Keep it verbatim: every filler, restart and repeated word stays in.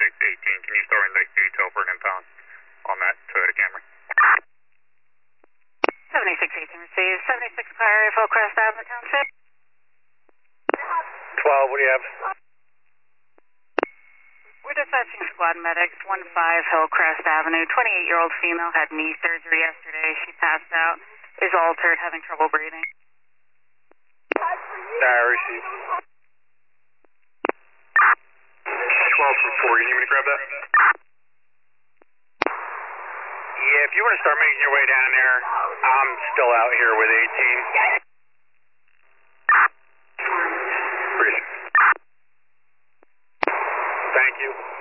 seventy-six eighteen. Can you throw in the detail for an impound on that Toyota Camry? seventy-six eighteen received. seventy-six car, Hillcrest Avenue Township. twelve, what do you have? We're dispatching squad medics, one five Hillcrest Avenue. twenty-eight-year-old female had knee surgery yesterday. She passed out, is altered, having trouble breathing. Nah, received. twelve from four, you need me to grab that? Yeah, if you want to start making your way down there, I'm still out here with eighteen. Appreciate it. Thank you.